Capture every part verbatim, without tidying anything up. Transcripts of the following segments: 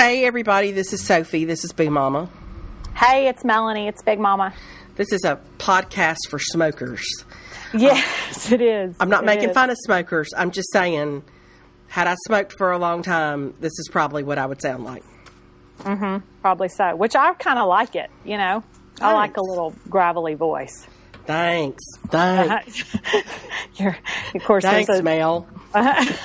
Hey, everybody, this is Sophie. This is Big Mama. Hey, it's Melanie. It's Big Mama. This is a podcast for smokers. Yes, um, it is. I'm not it making is. fun of smokers. I'm just saying, had I smoked for a long time, this is probably what I would sound like. Mm-hmm. Probably so. Which I kind of like it, you know. Thanks. I like a little gravelly voice. Thanks. Thanks. Uh-huh. You're, of course, Thanks, a, Mel. Uh-huh.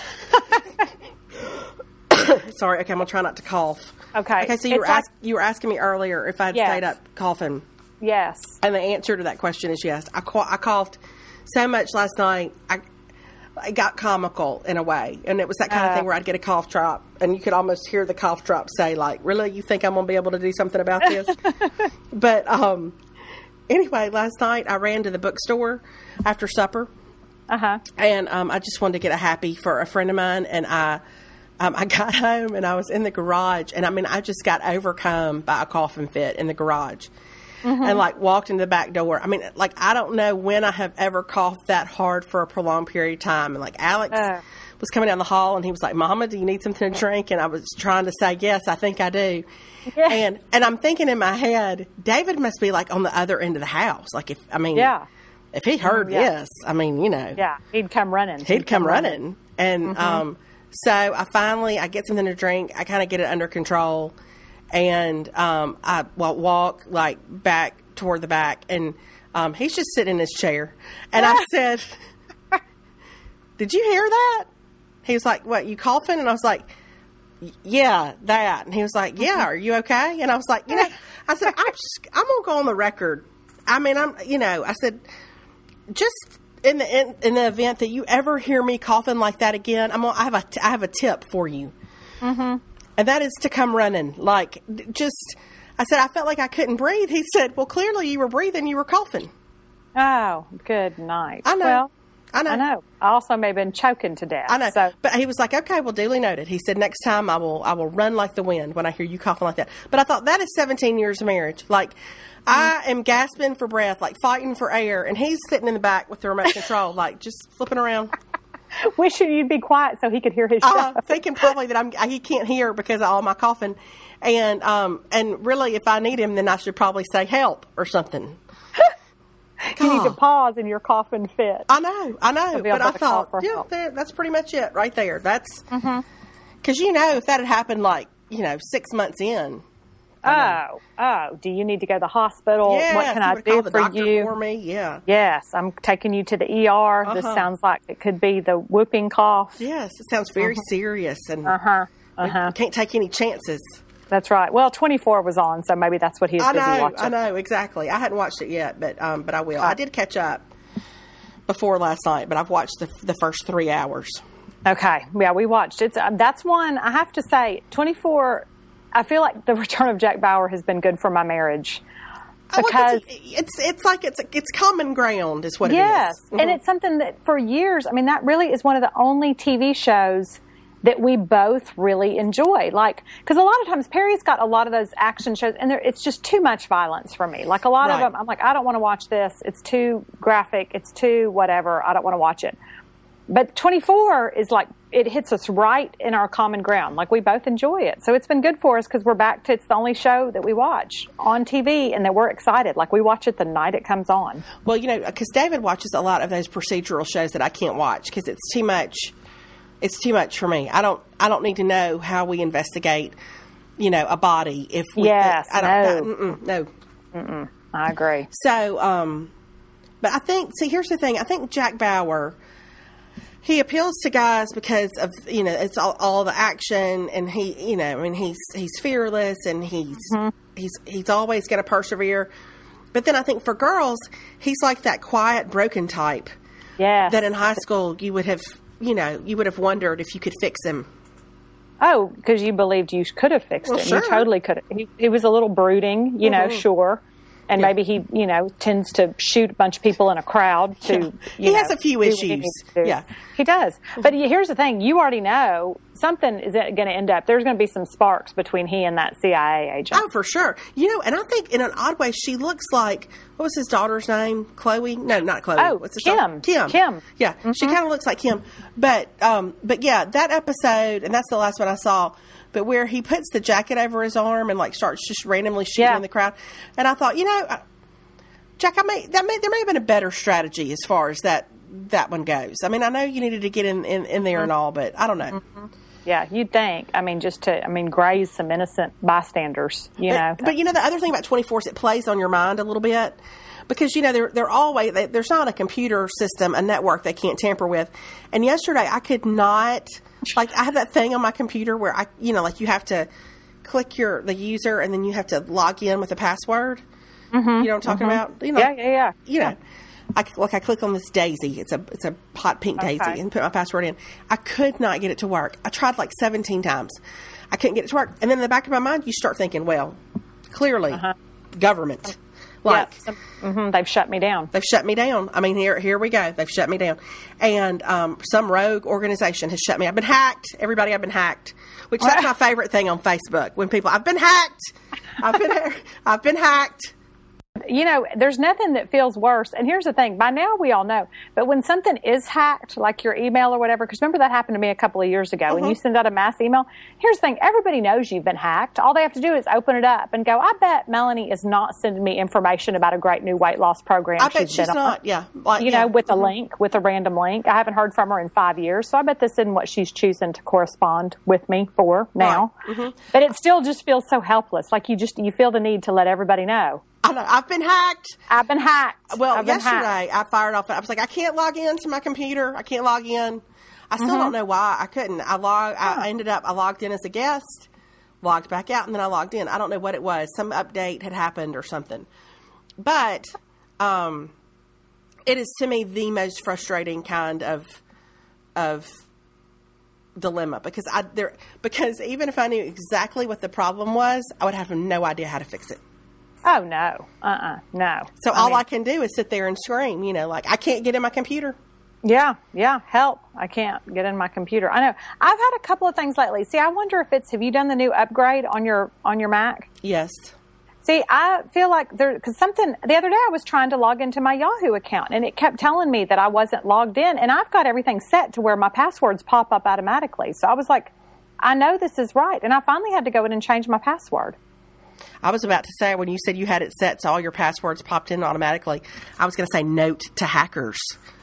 Sorry, okay, I'm going to try not to cough. Okay. Okay, so you were, like, ask, you were asking me earlier if I'd yes. stayed up coughing. Yes. And the answer to that question is yes. I, I coughed so much last night, I, I got comical in a way. And it was that kind Uh, of thing where I'd get a cough drop, and you could almost hear the cough drop say, like, really, you think I'm going to be able to do something about this? But um, anyway, last night I ran to the bookstore after supper. Uh-huh. And um, I just wanted to get a happy for a friend of mine, and I... Um, I got home, and I was in the garage, and, I mean, I just got overcome by a coughing fit in the garage. Mm-hmm. And, like, walked into the back door. I mean, like, I don't know when I have ever coughed that hard for a prolonged period of time. And, like, Alex uh. was coming down the hall, and he was like, Mama, do you need something to drink? And I was trying to say, yes, I think I do. Yeah. And and I'm thinking in my head, David must be, like, on the other end of the house. Like, if, I mean, yeah. if he heard yeah. this, I mean, you know. Yeah, he'd come running. He'd, he'd come, come running. running. And, mm-hmm. um... So I finally, I get something to drink. I kind of get it under control, and um, I well, walk like back toward the back, and um, he's just sitting in his chair. And I said, "Did you hear that?" He was like, "What? You coughing?" And I was like, "Yeah, that." And he was like, "Yeah, are you okay?" And I was like, "You know," I said, "I'm just, I'm gonna go on the record. I mean, I'm, you know," I said, "Just." In the in, in the event that you ever hear me coughing like that again, I'm gonna, I have a I have a tip for you, mm-hmm. and that is to come running. Like, just, I said I felt like I couldn't breathe. He said, "Well, clearly you were breathing. You were coughing." Oh, good night. I know. Well, I know. I know. I also may have been choking to death. I know. So. But he was like, "Okay, well, duly noted." He said, "Next time I will I will run like the wind when I hear you coughing like that." But I thought that is seventeen years of marriage. Like. I am gasping for breath, like fighting for air, and he's sitting in the back with the remote control, like just flipping around. Wishing you'd be quiet so he could hear his show. Uh, thinking probably that I'm he can't hear because of all my coughing, and um and really, if I need him, then I should probably say help or something. You need to pause in your coughing fit. I know, I know, but I thought, yeah, there, that's pretty much it right there. That's because mm-hmm. you know, if that had happened like you know six months in. Oh, oh, do you need to go to the hospital? Yes, what can I do for you? For me, yeah. Yes, I'm taking you to the E R. Uh-huh. This sounds like it could be the whooping cough. Yes, it sounds very uh-huh. serious, and uh-huh. Uh-huh. can't take any chances. That's right. Well, twenty-four was on, so maybe that's what he was I busy know, watching. I know, exactly. I hadn't watched it yet, but um, but I will. I did catch up before last night, but I've watched the the first three hours. Okay, yeah, we watched it. Um, that's one I have to say. twenty-four. I feel like the return of Jack Bauer has been good for my marriage because oh, it's, it's it's like it's it's common ground is what yes, it is. Mm-hmm. And it's something that for years, I mean, that really is one of the only T V shows that we both really enjoy. Like, because a lot of times Perry's got a lot of those action shows, and it's just too much violence for me. Like a lot right. of them, I'm like, I don't want to watch this. It's too graphic. It's too whatever. I don't want to watch it. But twenty-four is like, it hits us right in our common ground. Like, we both enjoy it. So it's been good for us because we're back to, it's the only show that we watch on T V and that we're excited. Like, we watch it the night it comes on. Well, you know, because David watches a lot of those procedural shows that I can't watch because it's too much, it's too much for me. I don't, I don't need to know how we investigate, you know, a body if we, yes, I don't, no. I, mm-mm, no. Mm-mm, I agree. So, um, but I think, see, here's the thing. I think Jack Bauer, he appeals to guys because of, you know, it's all, all the action, and he, you know, I mean, he's he's fearless, and he's mm-hmm. he's he's always going to persevere. But then I think for girls, he's like that quiet, broken type. Yeah. That in high school you would have, you know, you would have wondered if you could fix him. Oh, because you believed you could have fixed well, him. Sure. You totally could have. He, he was a little brooding, you mm-hmm. know, sure. And yeah. maybe he, you know, tends to shoot a bunch of people in a crowd to, yeah. you He know, has a few issues. Yeah. He does. But here's the thing. You already know something is going to end up. There's going to be some sparks between he and that C I A agent. Oh, for sure. You know, and I think in an odd way, she looks like, what was his daughter's name? Chloe? No, not Chloe. Oh, What's his Kim. daughter? Kim. Kim. Yeah. Mm-hmm. She kind of looks like Kim. But, um, but yeah, that episode, and that's the last one I saw, but where he puts the jacket over his arm and like starts just randomly shooting Yeah. in the crowd. And I thought, you know, I, Jack, I may that may there may have been a better strategy as far as that that one goes. I mean, I know you needed to get in in, in there and all, but I don't know. Mm-hmm. Yeah, you'd think. I mean, just to, I mean, graze some innocent bystanders, you know. But, but you know, the other thing about twenty-four is it plays on your mind a little bit because, you know, they're, they're always, they, there's not a computer system, a network they can't tamper with. And yesterday I could not, like, I have that thing on my computer where I, you know, like you have to click your, the user and then you have to log in with a password. Mm-hmm. You know what I'm talking mm-hmm. about? You know, yeah, yeah, yeah. You know. I, like I click on this daisy. It's a it's a hot pink daisy, Okay. and put my password in. I could not get it to work. I tried like seventeen times. I couldn't get it to work. And then in the back of my mind, you start thinking, well, clearly, Uh-huh. government, like yeah. mm-hmm. They've shut me down. they've shut me down. I mean, here here we go. They've shut me down, and um, some rogue organization has shut me. I've been hacked. Everybody, I've been hacked. Which that's my favorite thing on Facebook when people, I've been hacked. I've been I've been hacked. You know, there's nothing that feels worse. And here's the thing. By now, we all know. But when something is hacked, like your email or whatever, because remember that happened to me a couple of years ago. Mm-hmm. When you send out a mass email, here's the thing. Everybody knows you've been hacked. All they have to do is open it up and go, I bet Melanie is not sending me information about a great new weight loss program. I bet she's been on. not, yeah. Like, You yeah. know, with a Mhm. link, with a random link. I haven't heard from her in five years. So I bet this isn't what she's choosing to correspond with me for now. Right. Mm-hmm. But it still just feels so helpless. Like you just, you feel the need to let everybody know. I know. I've been hacked. I've been hacked. Well, I've been yesterday hacked. I fired off. I was like, I can't log into my computer. I can't log in. I still Mm-hmm. don't know why I couldn't. I log. I ended up. I logged in as a guest, logged back out, and then I logged in. I don't know what it was. Some update had happened or something. But um, it is to me the most frustrating kind of of dilemma because I there because even if I knew exactly what the problem was, I would have no idea how to fix it. Oh, no. Uh-uh. No. So all mean, I can do is sit there and scream, you know, like I can't get in my computer. Yeah, yeah. Help. I can't get in my computer. I know. I've had a couple of things lately. See, I wonder if it's, have you done the new upgrade on your, on your Mac? Yes. See, I feel like there, because something, the other day I was trying to log into my Yahoo account and it kept telling me that I wasn't logged in and I've got everything set to where my passwords pop up automatically. So I was like, I know this is right. And I finally had to go in and change my password. I was about to say, when you said you had it set so all your passwords popped in automatically, I was going to say note to hackers.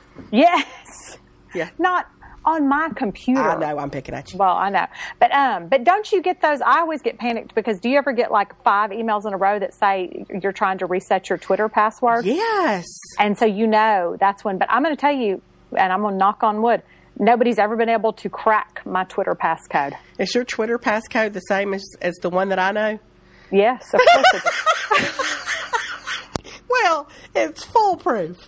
Yes. Yeah. Not on my computer. I know, I'm picking at you. Well, I know. But um, but don't you get those? I always get panicked because do you ever get like five emails in a row that say you're trying to reset your Twitter password? Yes. And so you know that's when, but I'm going to tell you, and I'm going to knock on wood, nobody's ever been able to crack my Twitter passcode. Is your Twitter passcode the same as, as the one that I know? Yes, of course it is. Well, it's foolproof.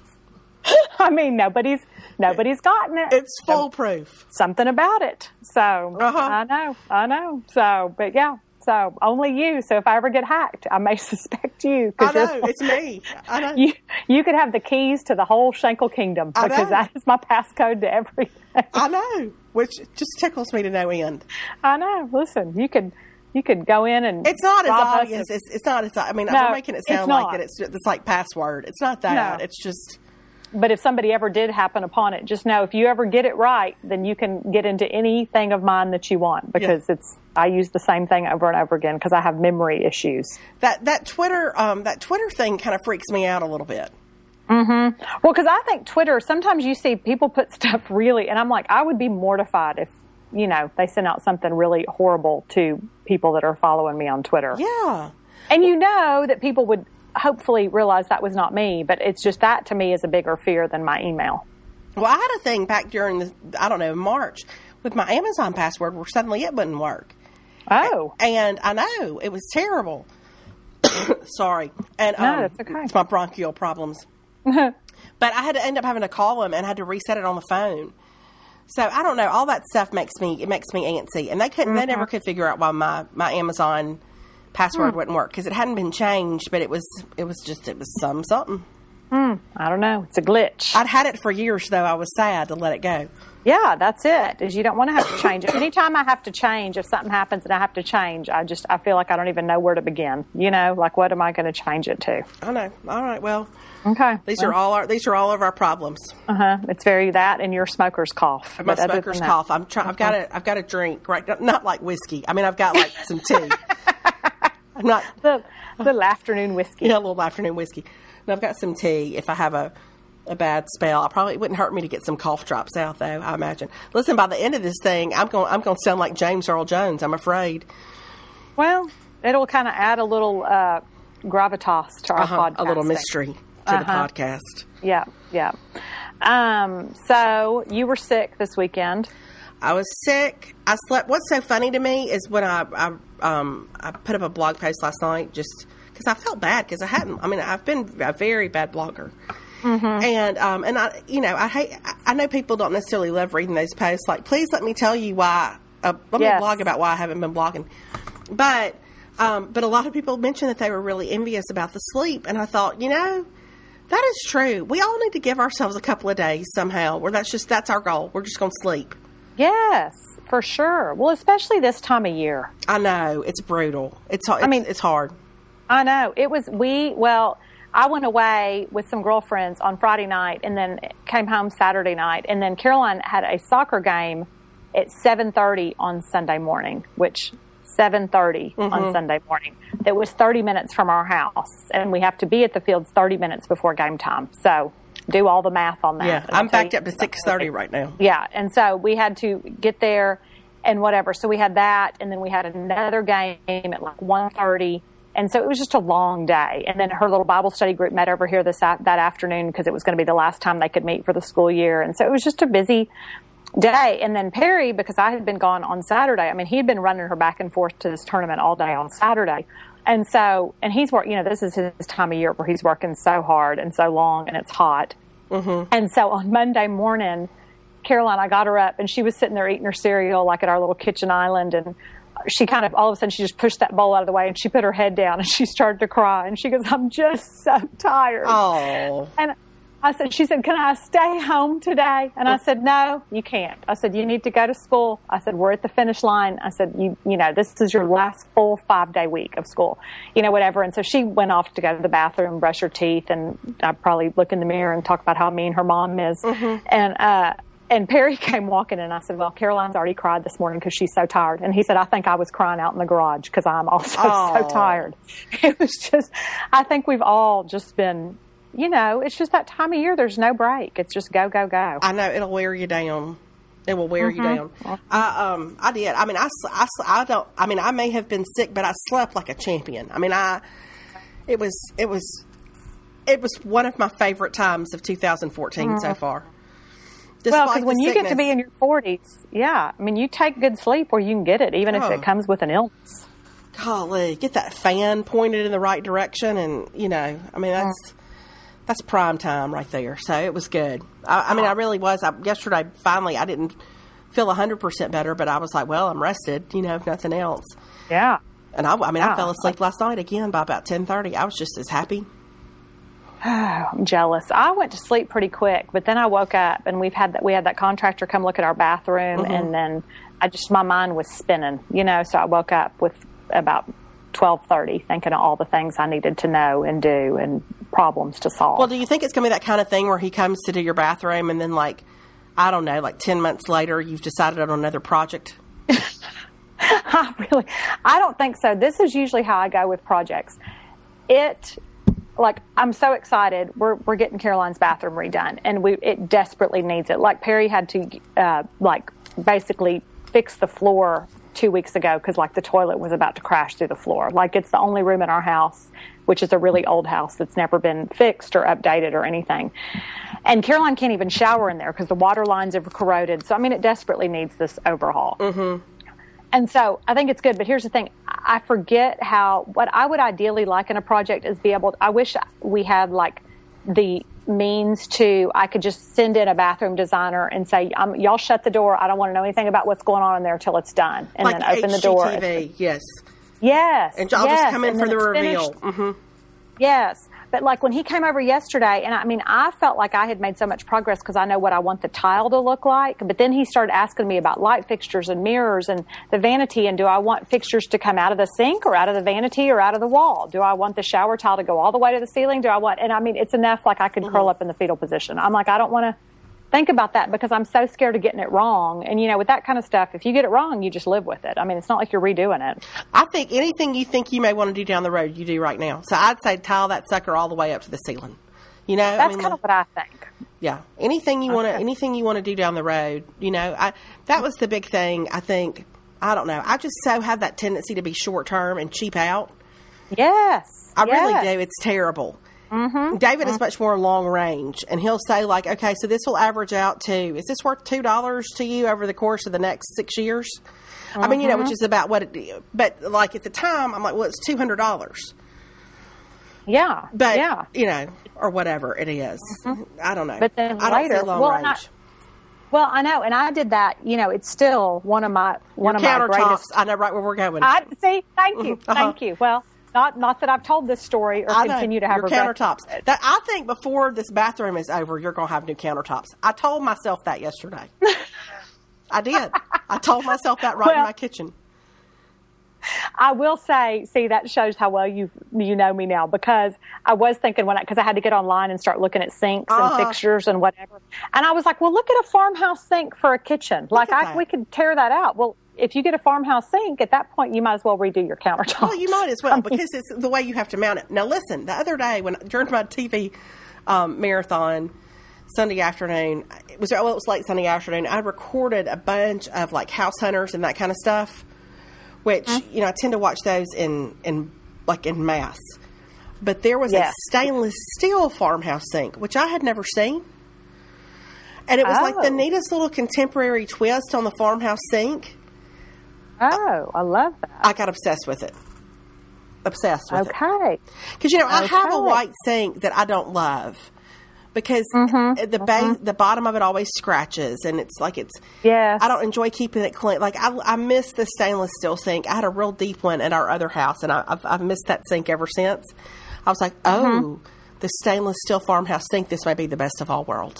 I mean, nobody's nobody's gotten it. It's foolproof. Something about it. So Uh-huh. I know, I know. So, but yeah, so only you. So if I ever get hacked, I may suspect you. I you're know, it's me. I know. You you could have the keys to the whole Schenkel Kingdom I because know. that is my passcode to everything. I know, which just tickles me to no end. I know. Listen, you could you could go in and It's not as rob us obvious. of- It's, it's not as, I mean, No, we're making it it's sound like not. it. It's, it's like password. It's not that. No. It's just... But if somebody ever did happen upon it, just know if you ever get it right, then you can get into anything of mine that you want because Yeah. it's I use the same thing over and over again because I have memory issues. That that Twitter um, that Twitter thing kind of freaks me out a little bit. Mm-hmm. Well, because I think Twitter, sometimes you see people put stuff really, and I'm like, I would be mortified if, you know, they sent out something really horrible to people that are following me on Twitter. Yeah. And you know that people would hopefully realize that was not me, but it's just that to me is a bigger fear than my email. Well, I had a thing back during the, I don't know, March with my Amazon password where suddenly it wouldn't work. Oh. And I know, it was terrible. Sorry. And No, um, that's okay. It's my bronchial problems. But I had to end up having to call them and had to reset it on the phone. So I don't know. All that stuff makes me it makes me antsy, and they couldn't. Mm-hmm. They never could figure out why my, my Amazon password Hmm. wouldn't work because it hadn't been changed, but it was it was just it was some something. Hmm, I don't know. It's a glitch. I'd had it for years, though. I was sad to let it go. Yeah, that's it. Is you don't want to have to change it. Anytime I have to change, if something happens and I have to change, I just I feel like I don't even know where to begin. You know, like what am I going to change it to? I know. All right. Well, okay. These well, are all our these are all of our problems. Uh huh. It's very that and your smoker's cough. My smoker's cough. I'm trying. I've got a I've got a drink right. Not like whiskey. I mean, I've got like some tea. I'm not the little afternoon whiskey. Yeah, a little afternoon whiskey. And I've got some tea. If I have a a bad spell, I probably it wouldn't hurt me to get some cough drops out, though. I imagine. Listen, by the end of this thing, I'm going I'm going to sound like James Earl Jones. I'm afraid. Well, it'll kind of add a little uh, gravitas to our uh-huh, podcast. A little mystery to uh-huh. the podcast. Yeah, yeah. Um, so you were sick this weekend. I was sick. I slept. What's so funny to me is when I I, um, I put up a blog post last night just because I felt bad because I hadn't. I mean, I've been a very bad blogger. Mm-hmm. And, um, and I, you know, I hate, I know people don't necessarily love reading those posts. Like, please let me tell you why, uh, let yes. me blog about why I haven't been blogging. But, um, but a lot of people mentioned that they were really envious about the sleep. And I thought, you know, that is true. We all need to give ourselves a couple of days somehow where that's just, that's our goal. We're just going to sleep. Yes, for sure. Well, especially this time of year. I know. It's brutal. It's, it's I mean, it's hard. I know. It was, we, well, I went away with some girlfriends on Friday night and then came home Saturday night. And then Caroline had a soccer game at seven thirty on Sunday morning, which seven thirty mm-hmm. on Sunday morning. It was thirty minutes from our house. And we have to be at the fields thirty minutes before game time. So do all the math on that. Yeah, I'm backed up to six thirty right now. Yeah. And so we had to get there and whatever. So we had that. And then we had another game at like one thirty. And so it was just a long day. And then her little Bible study group met over here this that afternoon because it was going to be the last time they could meet for the school year. And so it was just a busy day. And then Perry, because I had been gone on Saturday, I mean, he had been running her back and forth to this tournament all day on Saturday. And so, and he's working, you know, this is his time of year where he's working so hard and so long and it's hot. Mm-hmm. And so on Monday morning, Caroline, I got her up and she was sitting there eating her cereal like at our little kitchen island, and she kind of, all of a sudden, she just pushed that bowl out of the way and she put her head down and she started to cry. And she goes, I'm just so tired. Oh. And I said, she said, can I stay home today? And I said, no, you can't. I said, you need to go to school. I said, we're at the finish line. I said, you, you know, this is your last full five day week of school, you know, whatever. And so she went off to go to the bathroom, brush her teeth, and I'd probably look in the mirror and talk about how mean her mom is. Mm-hmm. And, uh, And Perry came walking in, and I said, well, Caroline's already cried this morning because she's so tired. And he said, I think I was crying out in the garage because I'm also oh. so tired. It was just, I think we've all just been, you know, it's just that time of year. There's no break. It's just go, go, go. I know. It'll wear you down. It will wear mm-hmm. you down. I, um, I did. I mean, I, I, I don't, I mean, I may have been sick, but I slept like a champion. I mean, I, it was, it was, it was one of my favorite times of two thousand fourteen mm-hmm. so far. Despite well, because when you get to be in your forties, yeah, I mean, you take good sleep where you can get it, even oh. if it comes with an illness. Golly, get that fan pointed in the right direction, and, you know, I mean, that's mm. that's prime time right there. So it was good. I, I mean, I really was. I, yesterday, finally, I didn't feel one hundred percent better, but I was like, well, I'm rested, you know, if nothing else. Yeah. And, I, I mean, yeah. I fell asleep last night again by about ten thirty. I was just as happy. Oh, I'm jealous. I went to sleep pretty quick, but then I woke up and we've had that, we had that contractor come look at our bathroom mm-hmm. and then I just, my mind was spinning, you know, so I woke up with about twelve thirty thinking of all the things I needed to know and do and problems to solve. Well, do you think it's going to be that kind of thing where he comes to do your bathroom and then like, I don't know, like ten months later, you've decided on another project? I really, I don't think so. This is usually how I go with projects. It, like, I'm so excited. We're we're getting Caroline's bathroom redone, and we it desperately needs it. Like, Perry had to, uh, like, basically fix the floor two weeks ago because, like, the toilet was about to crash through the floor. Like, it's the only room in our house, which is a really old house that's never been fixed or updated or anything. And Caroline can't even shower in there because the water lines have corroded. So, I mean, it desperately needs this overhaul. Mm-hmm. And so I think it's good. But here's the thing. I forget how, what I would ideally like in a project is be able to, I wish we had like the means to, I could just send in a bathroom designer and say, um, y'all shut the door. I don't want to know anything about what's going on in there until it's done. And like then open H G T V, the door. Yes. Yes. And I'll yes. just come in and for the reveal. Mm-hmm. Yes. But like when he came over yesterday, and I mean, I felt like I had made so much progress because I know what I want the tile to look like. But then he started asking me about light fixtures and mirrors and the vanity. And do I want fixtures to come out of the sink or out of the vanity or out of the wall? Do I want the shower tile to go all the way to the ceiling? Do I want, and I mean, it's enough like I could mm-hmm. curl up in the fetal position. I'm like, I don't want to think about that because I'm so scared of getting it wrong. And, you know, with that kind of stuff, if you get it wrong, you just live with it. I mean, it's not like you're redoing it. I think anything you think you may want to do down the road, you do right now. So I'd say tile that sucker all the way up to the ceiling. You know, that's I mean, kind of what I think. Yeah. Anything you want to, Okay. anything you want to do down the road, you know, I, that was the big thing. I think, I don't know. I just so have that tendency to be short term and cheap out. Yes. I yes. really do. It's terrible. Mm-hmm. David mm-hmm. is much more long range, and he'll say like, okay, so this will average out to, is this worth two dollars to you over the course of the next six years? Mm-hmm. I mean, you know, which is about what it, but like at the time, I'm like, well, it's two hundred dollars. Yeah. But, yeah. you know, or whatever it is. Mm-hmm. I don't know. But then I later, don't see long well, range. I, well, I know, and I did that, you know, it's still one of my, one Your of my greatest. I know right where we're going. I see, thank you, uh-huh. thank you. Well, Not not that I've told this story or I know. continue to have your regret. countertops. That, I think before this bathroom is over, you're going to have new countertops. I told myself that yesterday. I did. I told myself that right well, in my kitchen. I will say, see, that shows how well you you know me now, because I was thinking when I, because I had to get online and start looking at sinks uh-huh. and fixtures and whatever, and I was like, well, look at a farmhouse sink for a kitchen. Like I, we could tear that out. Well, if you get a farmhouse sink, at that point, you might as well redo your countertop. Well, you might as well, because it's the way you have to mount it. Now, listen, the other day, when during my T V um, marathon, Sunday afternoon, it was, well, it was late Sunday afternoon, I recorded a bunch of, like, house hunters and that kind of stuff, which, mm-hmm. you know, I tend to watch those in, in like, in mass. But there was yes. a stainless steel farmhouse sink, which I had never seen. And it was, oh. like, the neatest little contemporary twist on the farmhouse sink. Oh, I love that. I got obsessed with it. Obsessed with okay. it. Okay. Because, you know, I okay. have a white sink that I don't love. Because mm-hmm. the base, mm-hmm. the bottom of it always scratches. And it's like it's... Yes. I don't enjoy keeping it clean. Like, I, I miss the stainless steel sink. I had a real deep one at our other house. And I, I've, I've missed that sink ever since. I was like, oh, mm-hmm. the stainless steel farmhouse sink, this may be the best of all worlds.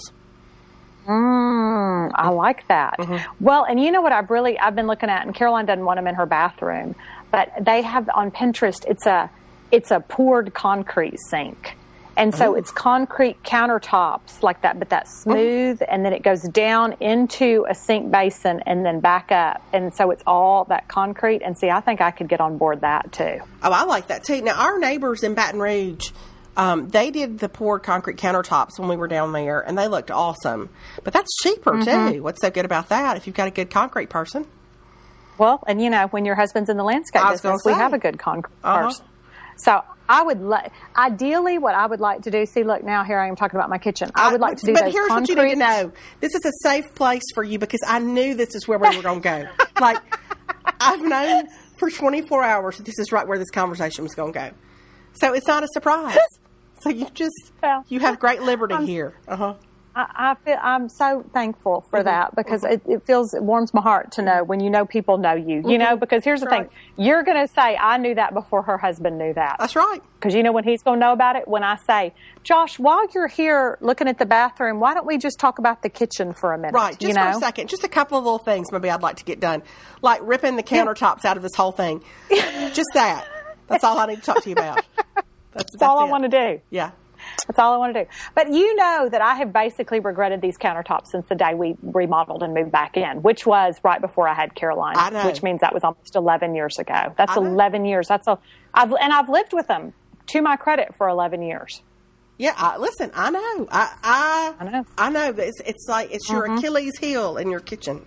Mm, I like that. Mm-hmm. Well, and you know what I've really, I've been looking at, and Caroline doesn't want them in her bathroom, but they have on Pinterest, it's a, it's a poured concrete sink. And so Ooh. It's concrete countertops like that, but that's smooth. Ooh. And then it goes down into a sink basin and then back up. And so it's all that concrete. And see, I think I could get on board that too. Oh, I like that too. Now, our neighbors in Baton Rouge, Um, they did the poured concrete countertops when we were down there, and they looked awesome. But that's cheaper, mm-hmm. too. What's so good about that if you've got a good concrete person? Well, and, you know, when your husband's in the landscape business, we have a good concrete uh-huh. person. So I would like, ideally, what I would like to do, see, look, now here I am talking about my kitchen. I would like I, to do But those here's concrete. what you need to know. This is a safe place for you because I knew this is where we were going to go. Like, I've known for twenty-four hours that this is right where this conversation was going to go. So it's not a surprise. So you just, well, you have great liberty I'm, here. Uh-huh. I, I feel, I'm so thankful for mm-hmm. that because mm-hmm. it, it feels, it warms my heart to know when you know people know you, mm-hmm. you know, because here's That's the right. thing. You're going to say, I knew that before her husband knew that. That's right. Because you know when he's going to know about it? When I say, Josh, while you're here looking at the bathroom, why don't we just talk about the kitchen for a minute? Right. Just you know? for a second. Just a couple of little things maybe I'd like to get done. Like ripping the countertops yeah. out of this whole thing. Just that. That's all I need to talk to you about. That's, that's, that's all it. I want to do. Yeah. That's all I want to do. But you know that I have basically regretted these countertops since the day we remodeled and moved back in, which was right before I had Caroline, I know. Which means that was almost eleven years ago. That's eleven years. That's a, I've, and I've lived with them, to my credit, for eleven years. Yeah, I, listen, I know. I, I, I know. I know. But it's, it's like it's your mm-hmm. Achilles heel in your kitchen.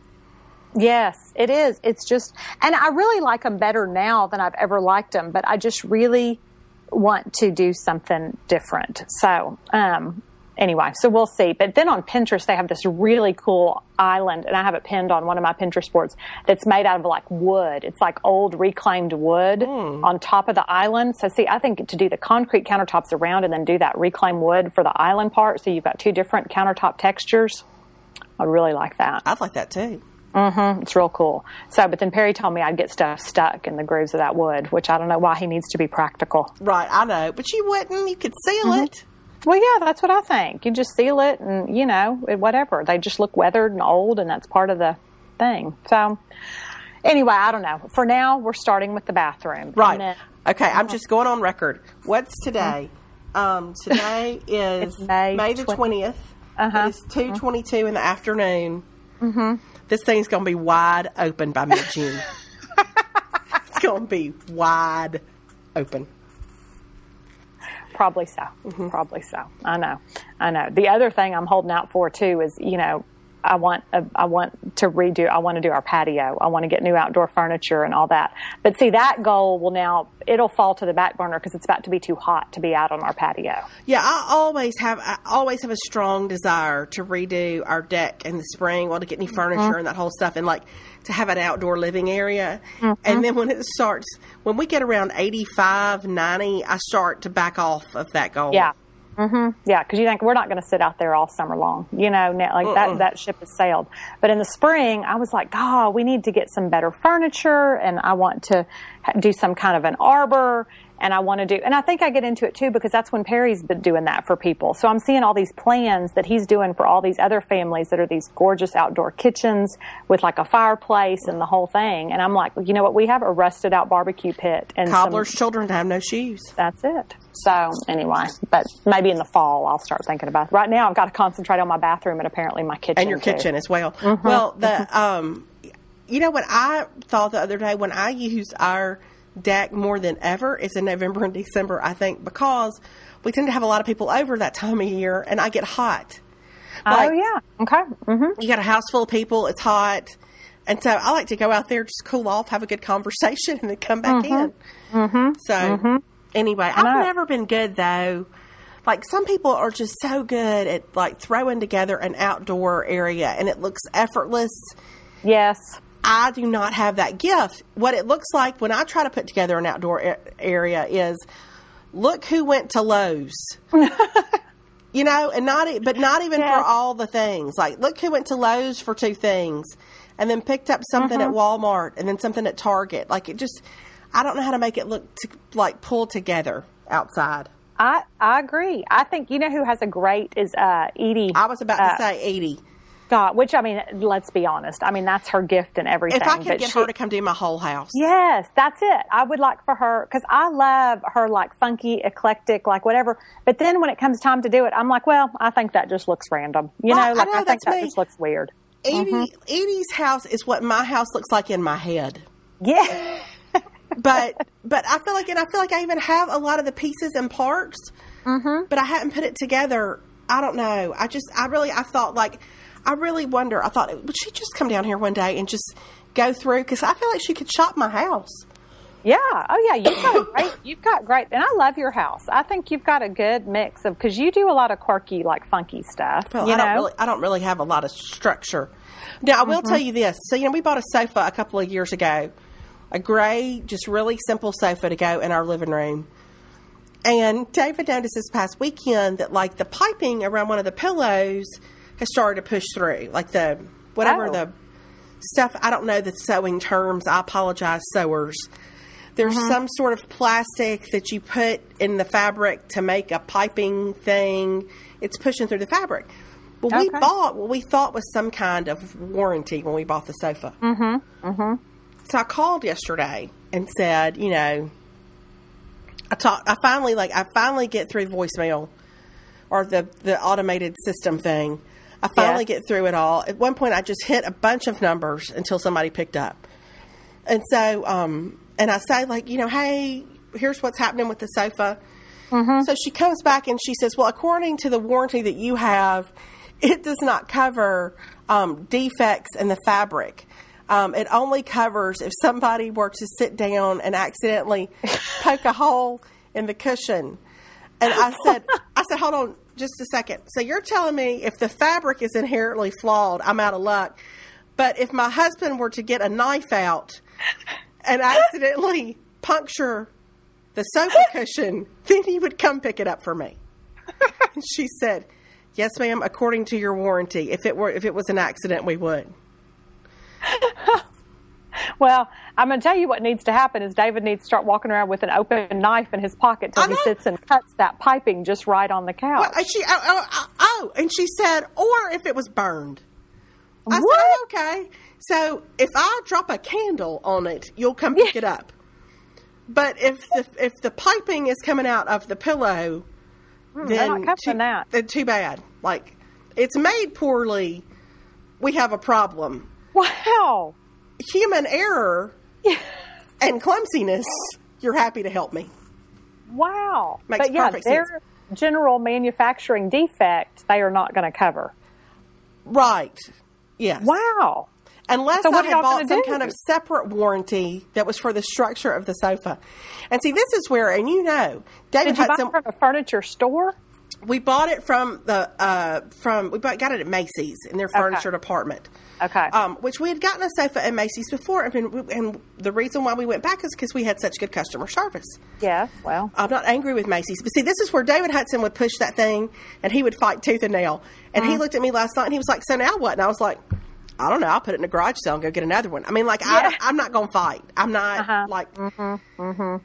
Yes, it is. It's just, and I really like them better now than I've ever liked them, but I just really want to do something different. So, um, anyway, so we'll see. But then on Pinterest, they have this really cool island, and I have it pinned on one of my Pinterest boards that's made out of like wood. It's like old reclaimed wood mm. on top of the island. So see, I think to do the concrete countertops around and then do that reclaimed wood for the island part, so you've got two different countertop textures. I really like that. I like that too. Mm-hmm. It's real cool. So, but then Perry told me I'd get stuff stuck in the grooves of that wood, which I don't know why he needs to be practical. Right, I know. But you wouldn't. You could seal mm-hmm. it. Well, yeah, that's what I think. You just seal it and, you know, whatever. They just look weathered and old, and that's part of the thing. So, anyway, I don't know. For now, we're starting with the bathroom. Right. Then, okay, I'm just going on record. What's today? Mm-hmm. Um, today is May, May the twentieth. Uh-huh. It is two twenty-two mm-hmm. in the afternoon. Mm-hmm. This thing's going to be wide open by mid-June. It's going to be wide open. Probably so. Mm-hmm. Probably so. I know. I know. The other thing I'm holding out for too is, you know, I want a, I want to redo. I want to do our patio. I want to get new outdoor furniture and all that. But see, that goal will now it'll fall to the back burner because it's about to be too hot to be out on our patio. Yeah, I always have. I always have a strong desire to redo our deck in the spring. Well, to get new furniture mm-hmm. and that whole stuff, and like to have an outdoor living area. Mm-hmm. And then when it starts, when we get around eighty-five, ninety, I start to back off of that goal. Yeah. Mm-hmm. Yeah, because you think we're not going to sit out there all summer long, you know, like uh-uh. that that ship has sailed. But in the spring, I was like, God, we need to get some better furniture, and I want to do some kind of an arbor, and I want to do, and I think I get into it too because that's when Perry's been doing that for people. So I'm seeing all these plans that he's doing for all these other families that are these gorgeous outdoor kitchens with like a fireplace and the whole thing. And I'm like, you know what? We have a rusted out barbecue pit and cobbler's some, children have no shoes. That's it. So anyway, but maybe in the fall I'll start thinking about it. Right now I've got to concentrate on my bathroom and apparently my kitchen and your too. kitchen as well. Mm-hmm. Well, the um, you know what I thought the other day when I used our deck more than ever is in November and December, I think, because we tend to have a lot of people over that time of year, and I get hot. Like, oh yeah, okay. Mm-hmm. You got a house full of people; it's hot, and so I like to go out there, just cool off, have a good conversation, and then come back mm-hmm. in. Mm-hmm. So mm-hmm. anyway, I've never been good though. Like some people are just so good at like throwing together an outdoor area, and it looks effortless. Yes. I do not have that gift. What it looks like when I try to put together an outdoor a- area is, look who went to Lowe's. You know, and not, but not even yes. for all the things. Like, look who went to Lowe's for two things and then picked up something mm-hmm. at Walmart and then something at Target. Like, it just, I don't know how to make it look to, like pull together outside. I, I agree. I think, you know who has a great is uh, Edie. I was about uh, to say Edie. God, which, I mean, let's be honest. I mean, that's her gift and everything. If I could but get she, her to come do my whole house. Yes, that's it. I would like for her, because I love her, like, funky, eclectic, like, whatever. But then when it comes time to do it, I'm like, well, I think that just looks random. You well, know, like, I, know, I think that me. just looks weird. Edie, mm-hmm. Edie's house is what my house looks like in my head. Yeah. but but I feel like, and I feel like I even have a lot of the pieces and parts, mm-hmm. but I hadn't put it together. I don't know. I just, I really, I thought like, I really wonder, I thought, would she just come down here one day and just go through? Because I feel like she could shop my house. Yeah. Oh, yeah. You've got a great, you've got great, and I love your house. I think you've got a good mix of, because you do a lot of quirky, like funky stuff. Well, you I know? don't really, I don't really have a lot of structure. Now, I will mm-hmm. tell you this. So, you know, we bought a sofa a couple of years ago, a gray, just really simple sofa to go in our living room. And David noticed this past weekend that, like, the piping around one of the pillows has started to push through, like the whatever oh. the stuff. I don't know the sewing terms. I apologize, sewers. There's mm-hmm. some sort of plastic that you put in the fabric to make a piping thing. It's pushing through the fabric. Well, okay. we bought what we thought was some kind of warranty when we bought the sofa. Mm-hmm. Mm-hmm. So I called yesterday and said, you know, I talked. I finally like I finally get through voicemail or the the automated system thing. I finally yeah. get through it all. At one point, I just hit a bunch of numbers until somebody picked up. And so, um, and I say, like, you know, hey, here's what's happening with the sofa. Mm-hmm. So she comes back and she says, well, according to the warranty that you have, it does not cover um, defects in the fabric. Um, it only covers if somebody were to sit down and accidentally poke a hole in the cushion. And I said, I said, hold on. Just a second. So you're telling me if the fabric is inherently flawed, I'm out of luck. But if my husband were to get a knife out and accidentally puncture the sofa cushion, then he would come pick it up for me. And she said, yes, ma'am, according to your warranty, if it were if it was an accident, we would. Well, I'm going to tell you what needs to happen is David needs to start walking around with an open knife in his pocket till he sits and cuts that piping just right on the couch. Well, she, oh, oh, oh, and she said, or if it was burned. I What? said, oh, okay. So if I drop a candle on it, you'll come pick Yeah. it up. But if the if the piping is coming out of the pillow, they're then not too, covering that. then too bad. Like, it's made poorly. We have a problem. Wow. Human error and clumsiness. You're happy to help me. Wow. Makes but yeah, perfect their sense. general manufacturing defect, they are not going to cover. Right. Yes. Wow. Unless So what I are had y'all bought gonna some do? kind of separate warranty that was for the structure of the sofa. And see, this is where, and you know, David Did you had buy some. it from a furniture store? We bought it from the uh, from we bought, got it at Macy's in their furniture department. Okay. Um, which we had gotten a sofa at Macy's before, and, and the reason why we went back is because we had such good customer service. Yeah, well. I'm not angry with Macy's, but see, this is where David Hudson would push that thing, and he would fight tooth and nail. And Mm. he looked at me last night, and he was like, "So now what?" And I was like, "I don't know. I'll put it in a garage sale and go get another one." I mean, like, Yeah. I, I'm not going to fight. I'm not Uh-huh. like, mm-hmm, mm-hmm.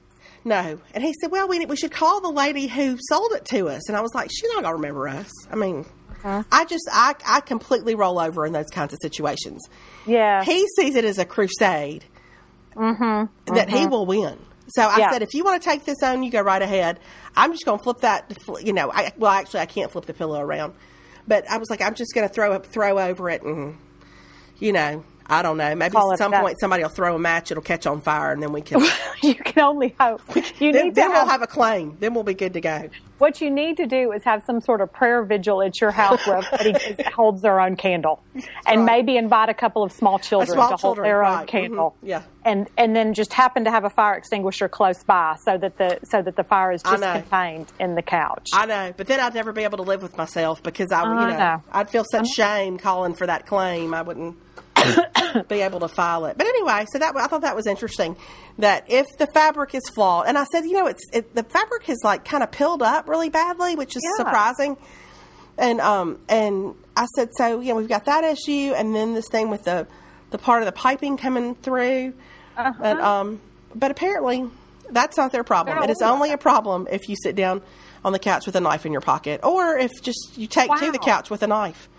No. And he said, "Well, we we should call the lady who sold it to us." And I was like, "She's not going to remember us." I mean, Uh-huh. I just I I completely roll over in those kinds of situations. Yeah. He sees it as a crusade Mm-hmm. that he will win. So I Yeah. said, if you want to take this on, you go right ahead. I'm just going to flip that, you know, I, well, actually, I can't flip the pillow around. But I was like, I'm just going to throw up, throw over it and, you know, I don't know. Maybe Call at it some that. point somebody will throw a match. It'll catch on fire, and then we can. You can only hope. You then need to then we'll have, have a claim. Then we'll be good to go. what you need to do is have some sort of prayer vigil at your house where everybody holds their own candle, and right. maybe invite a couple of small children small to children, hold their right. own candle. Mhm. Yeah. And and then just happen to have a fire extinguisher close by so that the so that the fire is I just know. contained in the couch. I know, but then I'd never be able to live with myself because I, I you know, know. I'd feel such shame calling for that claim. I wouldn't be able to file it. But anyway, so that I thought that was interesting. That if the fabric is flawed, and I said, you know, it's it, the fabric is like kind of pilled up really badly, which is Yeah. surprising. And um and I said, so yeah, we've got that issue, and then this thing with the the part of the piping coming through. Uh-huh. But um, but apparently that's not their problem. They're It is all only a problem if you sit down on the couch with a knife in your pocket, or if just you take to the Wow. couch with a knife.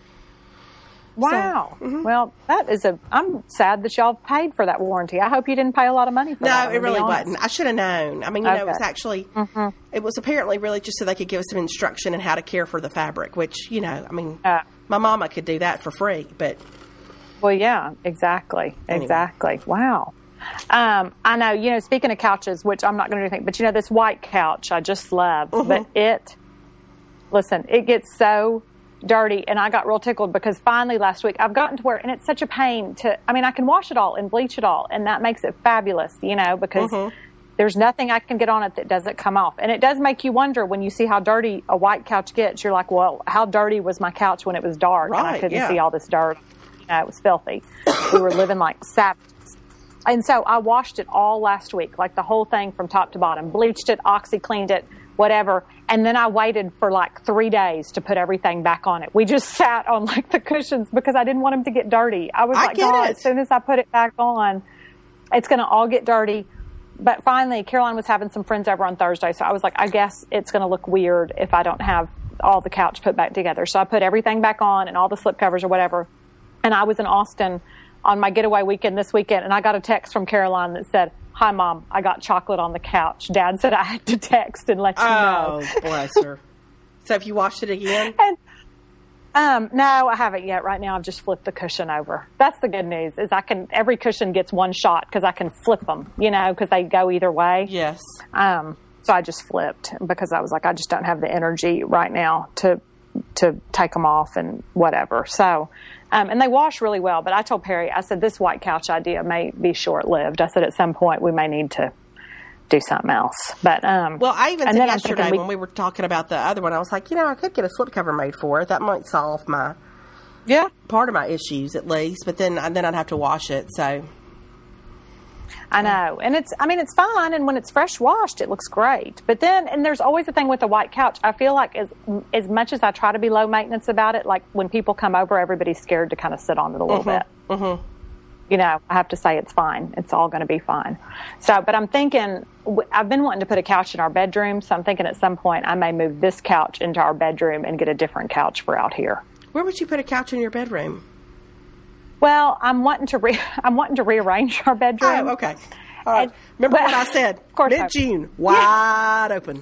Wow. mm-hmm. Well, that is a. I'm sad that y'all paid for that warranty. I hope you didn't pay a lot of money for that. No, I'm it gonna be really honest. wasn't. I should have known. I mean, you know, it was Okay. actually, it was apparently really just so they could give us some instruction in how to care for the fabric, which, you know, I mean, Uh, my mama could do that for free, but Well, yeah, exactly, Anyway. exactly. Wow. Um, I know. You know, speaking of couches, which I'm not going to do anything, but you know, this white couch I just love, Mm-hmm. but it. Listen, it gets so dirty, and I got real tickled because finally last week I've gotten to where, and it's such a pain to. I mean, I can wash it all and bleach it all, and that makes it fabulous, you know, because. Mm-hmm. There's nothing I can get on it that doesn't come off. And it does make you wonder when you see how dirty a white couch gets. You're like, well, how dirty was my couch when it was dark and I Right, couldn't yeah. see all this dirt? You know, it was filthy. We were living like savages. And so I washed it all last week, like the whole thing from top to bottom, bleached it, oxy cleaned it, whatever. And then I waited for like three days to put everything back on it. We just sat on like the cushions because I didn't want them to get dirty. I was I like, get God, it. as soon as I put it back on, it's going to all get dirty. But finally, Caroline was having some friends over on Thursday, so I was like, I guess it's going to look weird if I don't have all the couch put back together. So I put everything back on and all the slip covers or whatever. And I was in Austin on my getaway weekend this weekend, and I got a text from Caroline that said, "Hi, Mom, I got chocolate on the couch. Dad said I had to text and let you know." oh, bless her. So if you washed it again? And um, no, I haven't yet. Right now, I've just flipped the cushion over. That's the good news. Is I can every cushion gets one shot because I can flip them. You know, because they go either way. Yes. Um, so I just flipped because I was like, I just don't have the energy right now to to take them off and whatever. So, um, and they wash really well. But I told Perry, I said, this white couch idea may be short lived. I said, at some point we may need to do something else. But um, Well, I even and said then I'm yesterday thinking we- when we were talking about the other one, I was like, you know, I could get a slipcover made for it. That might solve my yeah. part of my issues at least. But then, then I'd have to wash it. So I know. And it's, I mean, it's fine. And when it's fresh washed, it looks great. But then, and there's always a thing with the white couch. I feel like as, as much as I try to be low maintenance about it, like when people come over, everybody's scared to kind of sit on it a little bit. Mm-hmm. you know, I have to say it's fine. It's all going to be fine. So, but I'm thinking, I've been wanting to put a couch in our bedroom, so I'm thinking at some point I may move this couch into our bedroom and get a different couch for out here. Where would you put a couch in your bedroom? Well, I'm wanting to re- I'm wanting to rearrange our bedroom. Oh, okay. All right. And, Remember but, what I said? Of course, mid-June, wide yeah. open.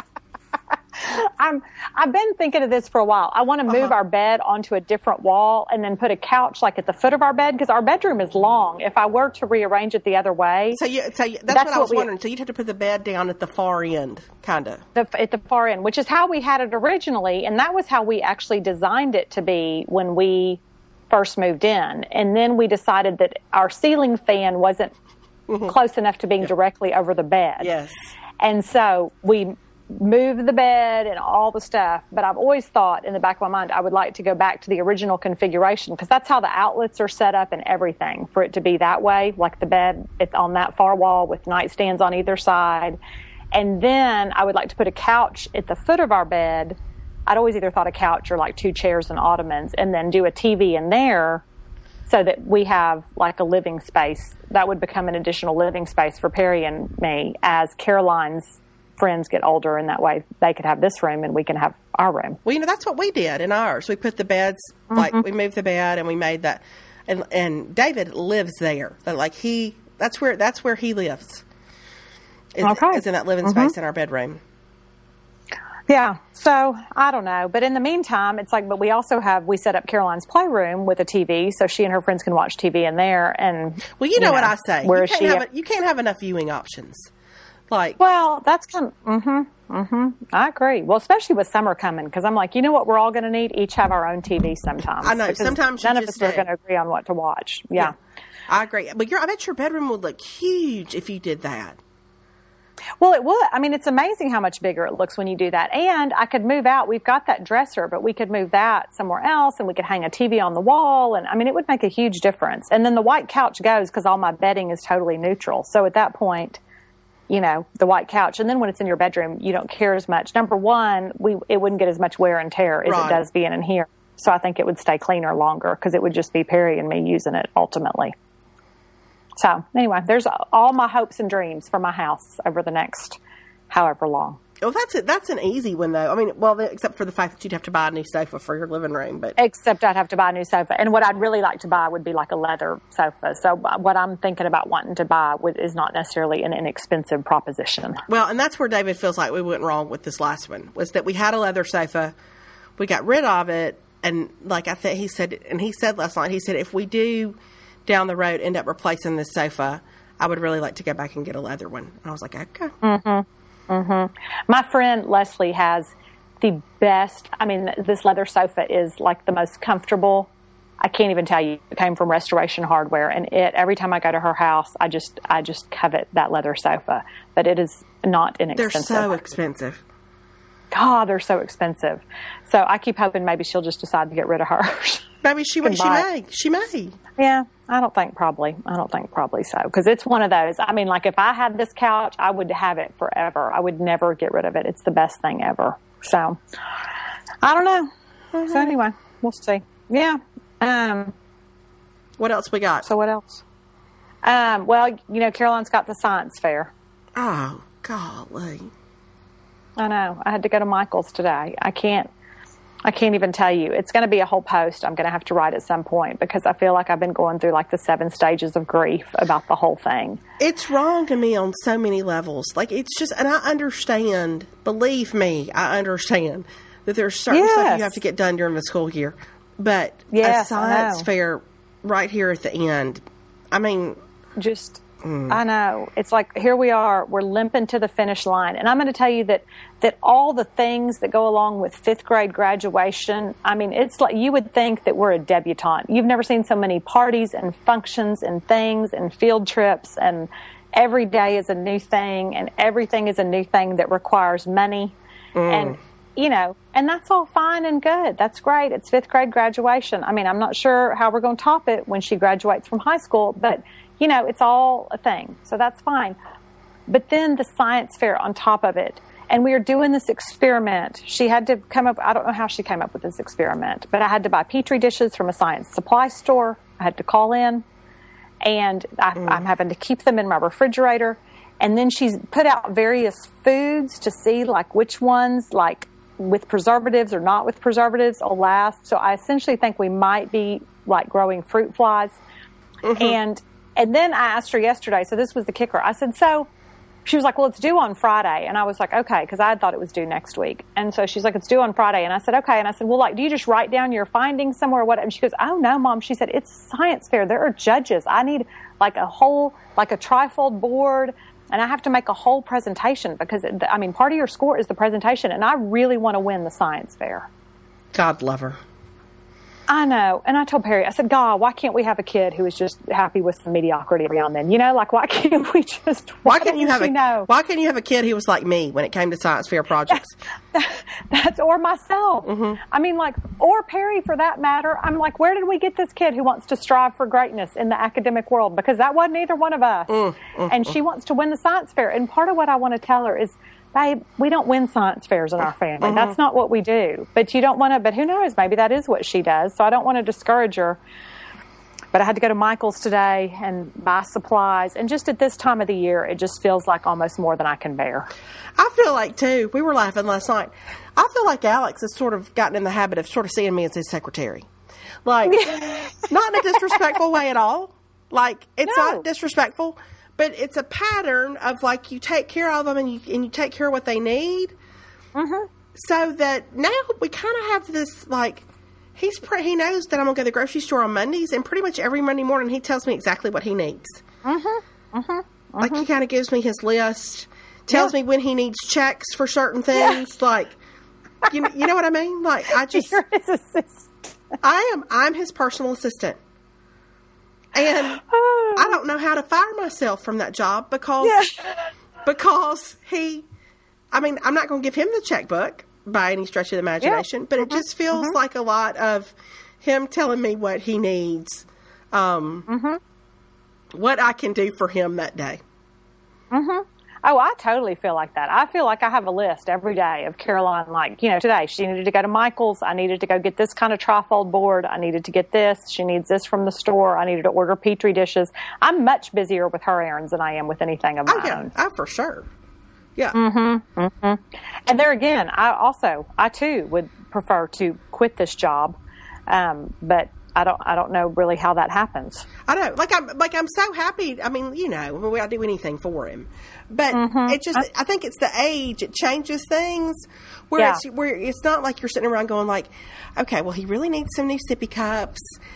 I'm, I've been thinking of this for a while. I want to move uh-huh. our bed onto a different wall and then put a couch like at the foot of our bed because our bedroom is long. If I were to rearrange it the other way. So, you, so you, that's, that's what I was what we, wondering. So you'd have to put the bed down at the far end, kind of. At the far end, which is how we had it originally. And that was how we actually designed it to be when we first moved in. And then we decided that our ceiling fan wasn't mm-hmm. close enough to being yeah. directly over the bed. Yes. And so we move the bed and all the stuff, but I've always thought in the back of my mind I would like to go back to the original configuration because that's how the outlets are set up and everything, for it to be that way, like the bed it's on that far wall with nightstands on either side. And then I would like to put a couch at the foot of our bed. I'd always either thought a couch or like two chairs and ottomans, and then do a T V in there so that we have like a living space. That would become an additional living space for Perry and me as Caroline's friends get older, and that way they could have this room and we can have our room. Well, you know, that's what we did in ours. We put the beds, mm-hmm. like we moved the bed and we made that, and and David lives there. But like he, that's where that's where he lives. Is, okay. is in that living mm-hmm. space in our bedroom. Yeah. So I don't know, but in the meantime, it's like, but we also have we set up Caroline's playroom with a T V, so she and her friends can watch T V in there. And well, you know, you know what I say. Where you can't she have a, you can't have enough viewing options. Like, well, that's kind of, mm-hmm, mm-hmm. I agree. Well, especially with summer coming, because I'm like, you know what we're all going to need? Each have our own T V sometimes. I know. Sometimes none you of just us are do. going to agree on what to watch. Yeah. yeah. I agree. But your, I bet your bedroom would look huge if you did that. Well, it would. I mean, it's amazing how much bigger it looks when you do that. And I could move out. We've got that dresser, but we could move that somewhere else, and we could hang a T V on the wall. And I mean, it would make a huge difference. And then the white couch goes because all my bedding is totally neutral. So at that point, you know, the white couch. And then when it's in your bedroom, you don't care as much. Number one, we it wouldn't get as much wear and tear as right. it does being in here. So I think it would stay cleaner longer because it would just be Perry and me using it ultimately. So anyway, there's all my hopes and dreams for my house over the next however long. Well, that's it. That's an easy one, though. I mean, well, except for the fact that you'd have to buy a new sofa for your living room. But except I'd have to buy a new sofa. And what I'd really like to buy would be like a leather sofa. So what I'm thinking about wanting to buy would, is not necessarily an inexpensive proposition. Well, and that's where David feels like we went wrong with this last one, was that we had a leather sofa. We got rid of it. And like I think he said, and he said last night, he said, if we do down the road end up replacing this sofa, I would really like to go back and get a leather one. And I was like, okay. Mm-hmm. Mm-hmm. My friend Leslie has the best, I mean, this leather sofa is like the most comfortable. I can't even tell you. It came from Restoration Hardware, and it, every time I go to her house, I just, I just covet that leather sofa, but it is not inexpensive. They're so expensive. God, they're so expensive. So I keep hoping maybe she'll just decide to get rid of hers. Maybe she, she may, she may. Yeah. I don't think probably. I don't think probably so. Because it's one of those. I mean, like if I had this couch, I would have it forever. I would never get rid of it. It's the best thing ever. So, I don't know. Mm-hmm. So anyway, we'll see. Yeah. Um, what else we got? So what else? Um, well, you know, Caroline's got the science fair. Oh, golly. I know. I had to go to Michael's today. I can't. I can't even tell you. It's going to be a whole post I'm going to have to write at some point because I feel like I've been going through like the seven stages of grief about the whole thing. It's wrong to me on so many levels. Like it's just, and I understand, believe me, I understand that there's certain yes. stuff you have to get done during the school year. But yes, a science fair right here at the end, I mean. Just, mm. I know. It's like, here we are, we're limping to the finish line. And I'm going to tell you that that all the things that go along with fifth grade graduation, I mean, it's like you would think that we're a debutante. You've never seen so many parties and functions and things and field trips, and every day is a new thing, and everything is a new thing that requires money. Mm. And, you know, and that's all fine and good. That's great. It's fifth grade graduation. I mean, I'm not sure how we're going to top it when she graduates from high school, but, you know, it's all a thing. So that's fine. But then the science fair on top of it. And we were doing this experiment. She had to come up, I don't know how she came up with this experiment, but I had to buy Petri dishes from a science supply store. I had to call in. and I, mm. I'm having to keep them in my refrigerator. And then she's put out various foods to see like which ones, like with preservatives or not with preservatives, will last. So I essentially think we might be like growing fruit flies. Mm-hmm. And and then I asked her yesterday, so this was the kicker. I said, so she was like, well, it's due on Friday. And I was like, okay, because I had thought it was due next week. And so she's like, it's due on Friday. And I said, okay. And I said, well, like, do you just write down your findings somewhere or what? And she goes, oh, no, Mom. She said, it's a science fair. There are judges. I need like a whole, like a trifold board. And I have to make a whole presentation because, I mean, part of your score is the presentation. And I really want to win the science fair. God love her. I know. And I told Perry, I said, God, why can't we have a kid who is just happy with some mediocrity every now and then? You know, like, why can't we just, why, why can't you have a, know? Why can't you have a kid who was like me when it came to science fair projects? That's, or myself. Mm-hmm. I mean, like, or Perry for that matter. I'm like, where did we get this kid who wants to strive for greatness in the academic world? Because that wasn't either one of us. Mm, mm, and mm. she wants to win the science fair. And part of what I want to tell her is, babe, we don't win science fairs in our family. Mm-hmm. That's not what we do. But you don't want to, but who knows? Maybe that is what she does. So I don't want to discourage her. But I had to go to Michael's today and buy supplies. And just at this time of the year, it just feels like almost more than I can bear. I feel like, too, we were laughing last night. I feel like Alex has sort of gotten in the habit of sort of seeing me as his secretary. Like, not in a disrespectful way at all. Like, it's no. not disrespectful. But it's a pattern of, like, you take care of them and you and you take care of what they need. Mm-hmm. So that now we kind of have this, like, he's pre- he knows that I'm going to go to the grocery store on Mondays, and pretty much every Monday morning he tells me exactly what he needs. Mm-hmm. Mm-hmm. Mm-hmm. Like, he kind of gives me his list, tells yeah. me when he needs checks for certain things. Yeah. Like, you, you know what I mean? Like, I just... You're his assistant. I am. I'm his personal assistant. And I don't know how to fire myself from that job because yeah. because he, I mean, I'm not going to give him the checkbook by any stretch of the imagination, yeah. but mm-hmm. it just feels mm-hmm. like a lot of him telling me what he needs, um, mm-hmm. what I can do for him that day. Mm-hmm. Oh, I totally feel like that. I feel like I have a list every day of Caroline, like, you know, today she needed to go to Michael's. I needed to go get this kind of trifold board. I needed to get this. She needs this from the store. I needed to order Petri dishes. I'm much busier with her errands than I am with anything of my oh, yeah. own. Oh, for sure. Yeah. Mm-hmm. Mm-hmm. And there again, I also, I too would prefer to quit this job. Um, but I don't. I don't know really how that happens. I know. Like I'm. Like I'm so happy. I mean, you know, I'll do anything for him. But mm-hmm. it just. I think it's the age. It changes things. Where yeah. it's where it's not like you're sitting around going like, okay, well, he really needs some new sippy cups,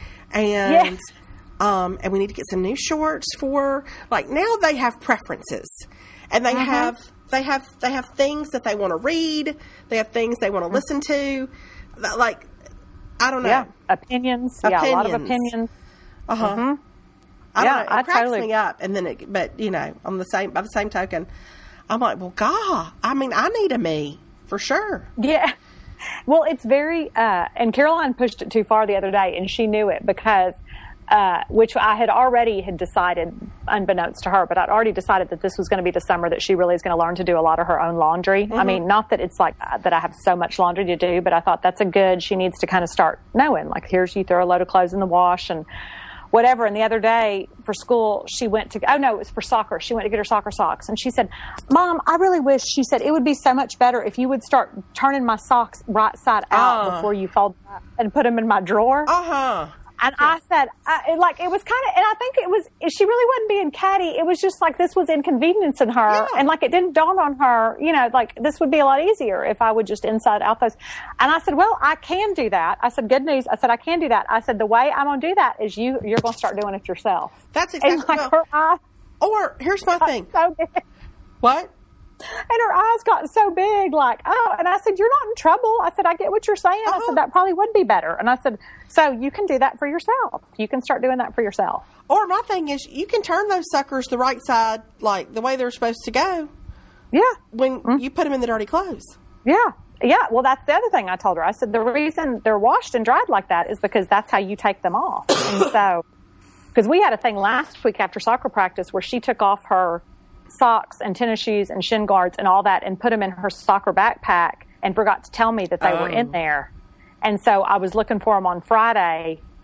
and yeah. um, and we need to get some new shorts for. Like now they have preferences, and they mm-hmm. have they have they have things that they want to read. They have things they want to listen to. Like. I don't know. Yeah, opinions. opinions. Yeah, a lot of opinions. Uh huh. Mm-hmm. I yeah, don't know. It I cracks totally... me up, and then it. But you know, on the same by the same token, I'm like, well, God, I mean, I need a me for sure. Yeah. Well, it's very. Uh, and Caroline pushed it too far the other day, and she knew it because, uh, which I had already had decided, unbeknownst to her, but I'd already decided that this was going to be the summer that she really is going to learn to do a lot of her own laundry. Mm-hmm. I mean, not that it's like uh, that I have so much laundry to do, but I thought that's a good, she needs to kind of start knowing, like, here's you throw a load of clothes in the wash and whatever. And the other day for school, she went to, oh no, it was for soccer. She went to get her soccer socks. And she said, Mom, I really wish, she said, it would be so much better if you would start turning my socks right side out uh. before you fold them up and put them in my drawer. Uh-huh. And I said, I, it, like, it was kind of, and I think it was, she really wasn't being catty. It was just like, this was inconveniencing her. Yeah. And like, it didn't dawn on her, you know, like, this would be a lot easier if I would just inside out those. And I said, well, I can do that. I said, good news. I said, I can do that. I said, the way I'm going to do that is you, you're going to start doing it yourself. That's exactly. And like, well, her eyes. Or, here's my thing. So big. What? And her eyes got so big, like, oh, and I said, you're not in trouble. I said, I get what you're saying. Uh-huh. I said, that probably would be better. And I said, so you can do that for yourself. You can start doing that for yourself. Or my thing is, you can turn those suckers the right side, like the way they're supposed to go. Yeah. When mm-hmm. you put them in the dirty clothes. Yeah. Yeah. Well, that's the other thing I told her. I said, the reason they're washed and dried like that is because that's how you take them off. And so, because we had a thing last week after soccer practice where she took off her socks and tennis shoes and shin guards and all that and put them in her soccer backpack and forgot to tell me that they oh. were in there. And so I was looking for them on Friday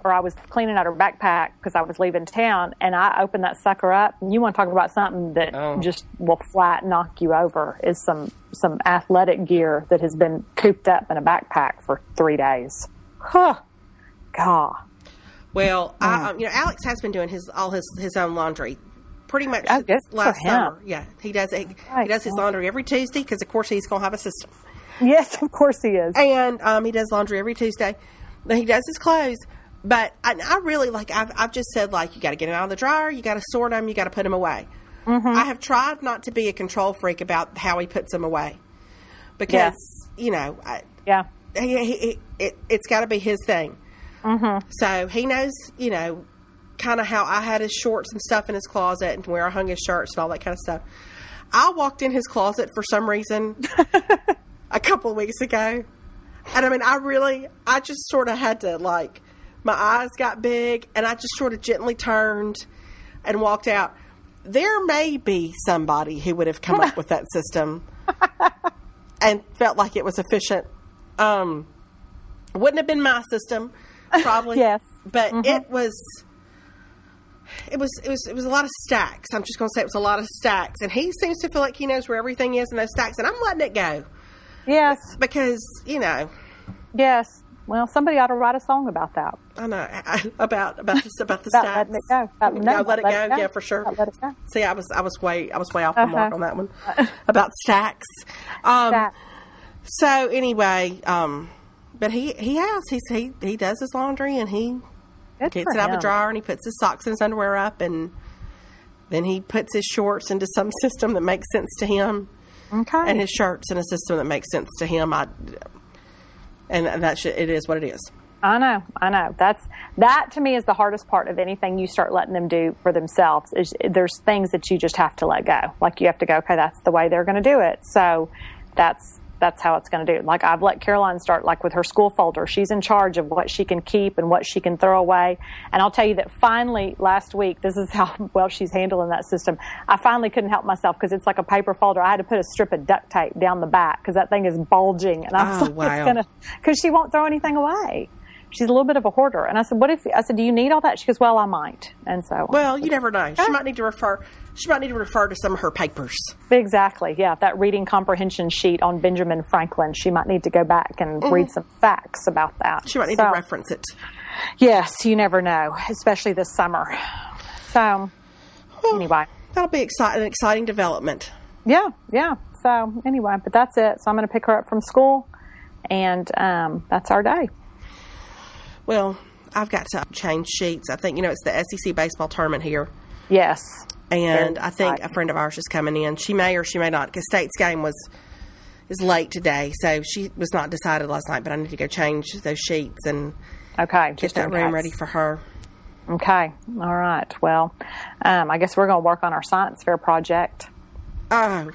or I was cleaning out her backpack because I was leaving town, and I opened that sucker up. And you want to talk about something that Oh. just will flat knock you over is some, some athletic gear that has been cooped up in a backpack for three days. Huh. God. Well, I, um, you know, Alex has been doing his all his, his own laundry pretty much Oh, good since last for him. summer. Yeah, he does. He, Right. he does his laundry every Tuesday because, of course, he's going to have a system. Yes, of course he is. And um, he does laundry every Tuesday. Then he does his clothes. But I, I really, like, I've, I've just said, like, you got to get them out of the dryer, you got to sort them, you got to put them away. Mm-hmm. I have tried not to be a control freak about how he puts them away. Because, Yeah. you know, I, Yeah. he, he, he, it, it's got to be his thing. Mm-hmm. So he knows, you know, kind of how I had his shorts and stuff in his closet and where I hung his shirts and all that kind of stuff. I walked in his closet for some reason a couple of weeks ago. And I mean, I really, I just sort of had to, like, my eyes got big and I just sort of gently turned and walked out. There may be somebody who would have come up with that system and felt like it was efficient. Um, wouldn't have been my system, probably. Yes. But Mm-hmm. it was, it was, it was, it was a lot of stacks. I'm just going to say it was a lot of stacks. And he seems to feel like he knows where everything is in those stacks. And I'm letting it go Yes. because, you know, Yes. Well, somebody ought to write a song about that. I know I, about about this about the About stacks. letting it go. About, no, No, let it let go. Yeah, for sure. About let it go. See, I was I was way I was way off the Uh-huh. mark on that one about stacks. Um, That- So anyway, um, but he he has he's, he he does his laundry and he Good gets for it out of him. the dryer and he puts his socks and his underwear up and then he puts his shorts into some system that makes sense to him Okay. and his shirts in a system that makes sense to him. I and that should, it is what it is. I know, I know. That's that to me is the hardest part of anything you start letting them do for themselves. Is there's things that you just have to let go. Like you have to go, okay, that's the way they're going to do it. So that's that's how it's going to do. Like I've let Caroline start like with her school folder. She's in charge of what she can keep and what she can throw away. And I'll tell you that finally last week, this is how well she's handling that system. I finally couldn't help myself because it's like a paper folder. I had to put a strip of duct tape down the back because that thing is bulging. And I was Oh, like, wow. it's going to, because she won't throw anything away. She's a little bit of a hoarder. And I said, what if, I said, do you need all that? She goes, well, I might. And so. Well, you never know. She might need to refer. She might need to refer to some of her papers. Exactly. Yeah. That reading comprehension sheet on Benjamin Franklin. She might need to go back and read some facts about that. She might need So, to reference it. Yes. You never know, especially this summer. So Well, anyway. that'll be exci- an exciting development. Yeah. Yeah. So anyway, but that's it. So I'm going to pick her up from school and, um, that's our day. Well, I've got to change sheets. I think, you know, it's the S E C baseball tournament here. Yes. And Very I think exciting. a friend of ours is coming in. She may or she may not, because State's game was is late today, so she was not decided last night. But I need to go change those sheets and Okay. get just that in room case. ready for her. Okay. All right. Well, um, I guess we're going to work on our science fair project. Oh,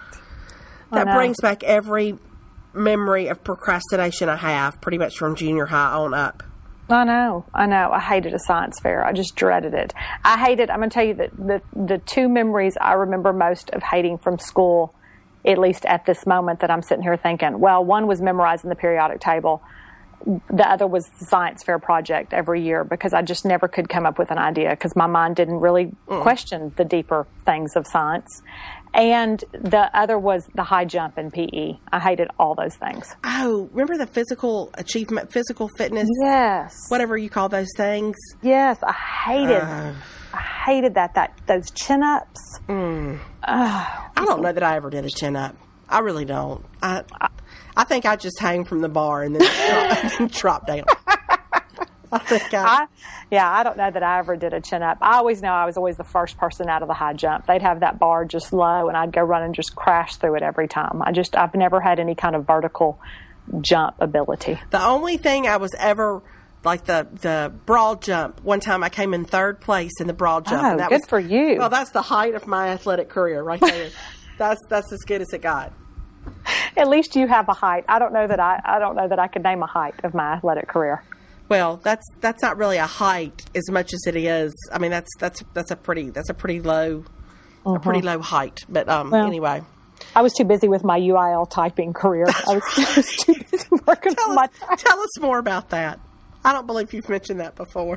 that know. brings back every memory of procrastination I have, pretty much from junior high on up. I know. I know. I hated a science fair. I just dreaded it. I hated, I'm going to tell you that the, the two memories I remember most of hating from school, at least at this moment that I'm sitting here thinking, well, one was memorizing the periodic table. The other was the science fair project every year because I just never could come up with an idea because my mind didn't really Mm. question the deeper things of science. And the other was the high jump in P E. I hated all those things. Oh, remember the physical achievement, physical fitness, Yes. whatever you call those things? Yes, I hated Uh. I hated that that those chin-ups. I don't know that I ever did a chin up. I really don't. I I think I just hang from the bar and then drop, and drop down. I think I, I, yeah, I don't know that I ever did a chin up. I always know I was always the first person out of the high jump. They'd have that bar just low, and I'd go run and just crash through it every time. I just, I've never had any kind of vertical jump ability. the only thing I was ever like the the broad jump. One time I came in third place in the broad jump. Oh, and that good was, for you. Well, that's the height of my athletic career right there. that's that's as good as it got. At least you have a height. I don't know that I, I don't know that I could name a height of my athletic career. Well, that's that's not really a height as much as it is. I mean, that's that's that's a pretty that's a pretty low a pretty low height. But um, Well, anyway, I was too busy with my U I L typing career. I was, I was too busy working tell on my us, tell us more about that. I don't believe you've mentioned that before.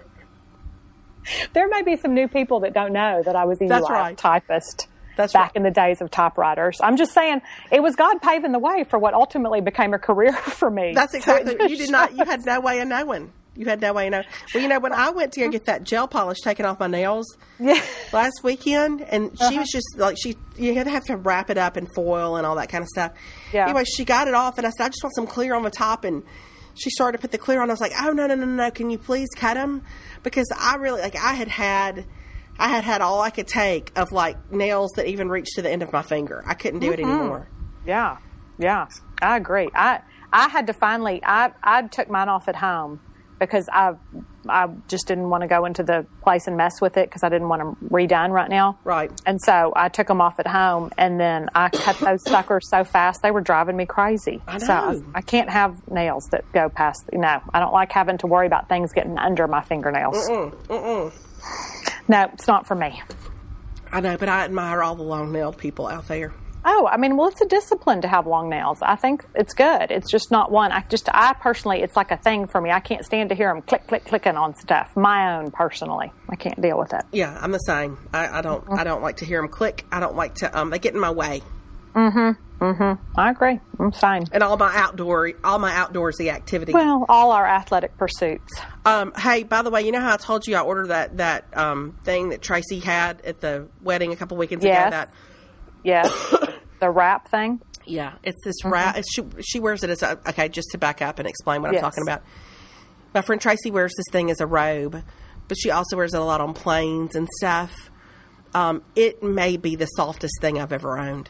There may be some new people that don't know that I was a That's right. typist. That's back right. in the days of typewriters. I'm just saying it was God paving the way for what ultimately became a career for me. That's exactly. You did not. You had no way of knowing. You had no way of knowing. Well, you know, when I went to go get that gel polish taken off my nails Yeah. last weekend, and she Uh-huh. was just like, she, you had to have to wrap it up in foil and all that kind of stuff. Yeah. Anyway, she got it off, and I said, I just want some clear on the top, and she started to put the clear on. I was like, oh, no, no, no, no, can you please cut them? Because I really, like, I had had, I had had all I could take of, like, nails that even reached to the end of my finger. I couldn't do mm-hmm. it anymore. Yeah. Yeah. I agree. I, I had to finally, I, I took mine off at home because I, I just didn't want to go into the place and mess with it because I didn't want them redone right now. Right. And so I took them off at home, and then I cut those suckers so fast they were driving me crazy. I know. So I, I can't have nails that go past. No, I don't like having to worry about things getting under my fingernails. Mm-mm, mm-mm. No, it's not for me. I know, but I admire all the long-nailed people out there. Oh, I mean, well, it's a discipline to have long nails. I think it's good. It's just not one. I just, I personally, it's like a thing for me. I can't stand to hear them click, click, clicking on stuff. My own, personally, I can't deal with it. Yeah, I'm the same. I, I don't, mm-hmm. I don't like to hear them click. I don't like to. Um, they get in my way. Mm-hmm. Mm-hmm. I agree. I'm fine. And all my outdoor, all my outdoorsy activities. Well, all our athletic pursuits. Um, hey, by the way, you know how I told you I ordered that that um thing that Tracy had at the wedding a couple weekends yes. ago? That. Yes. The wrap thing? Yeah, it's this mm-hmm. wrap. It's, she, she wears it as a, okay, just to back up and explain what yes. I'm talking about. My friend Tracy wears this thing as a robe, but she also wears it a lot on planes and stuff. Um, it may be the softest thing I've ever owned.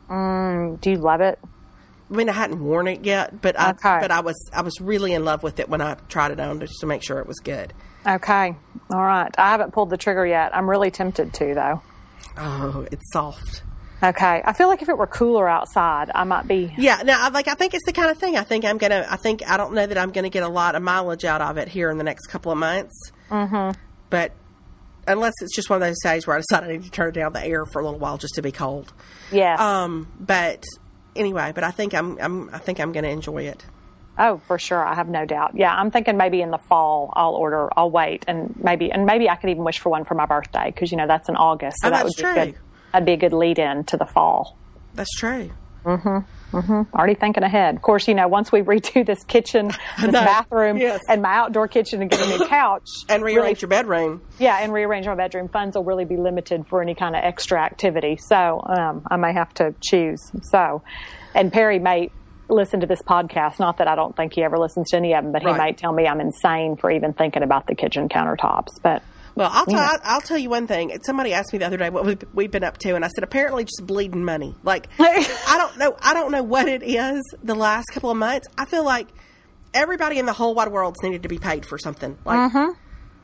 Mm, do you love it? I mean, I hadn't worn it yet, but I, okay. but I was I was really in love with it when I tried it on just to make sure it was good. Okay. All right. I haven't pulled the trigger yet. I'm really tempted to, though. Oh, it's soft. Okay. I feel like if it were cooler outside, I might be. Yeah. Now, like, I think it's the kind of thing I think I'm going to, I think, I don't know that I'm going to get a lot of mileage out of it here in the next couple of months. Mm-hmm. But unless it's just one of those days where I decide I need to turn down the air for a little while just to be cold. Yes. Um, but anyway, but I think I'm, I'm, I think I'm going to enjoy it. Oh, for sure. I have no doubt. Yeah. I'm thinking maybe in the fall I'll order, I'll wait and maybe, and maybe I could even wish for one for my birthday. Cause you know, that's in August. So oh, that that's would be true. good. That'd be a good lead in to the fall. That's true. Mm-hmm. Mm-hmm. Already thinking ahead. Of course, you know, once we redo this kitchen, this bathroom, yes. and my outdoor kitchen and get a new couch. And rearrange really, your bedroom. Yeah, and rearrange my bedroom. Funds will really be limited for any kind of extra activity. So um, I may have to choose. So, and Perry may listen to this podcast. Not that I don't think he ever listens to any of them, but right. he might tell me I'm insane for even thinking about the kitchen countertops. But Well, I'll tell, yeah. I'll, I'll tell you one thing. Somebody asked me the other day what we've, we've been up to, and I said, apparently just bleeding money. Like, I don't know. I don't know what it is the last couple of months. I feel like everybody in the whole wide world's needed to be paid for something. Like, mm-hmm.